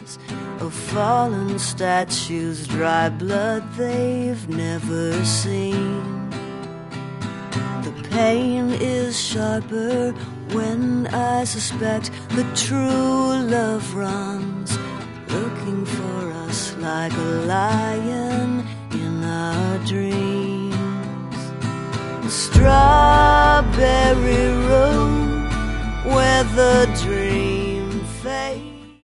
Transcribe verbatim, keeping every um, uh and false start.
of fallen statues, dry blood they've never seen. The pain is sharper when I suspect that true love runs, looking for us like a lion in our dreams. The strawberry road where the dream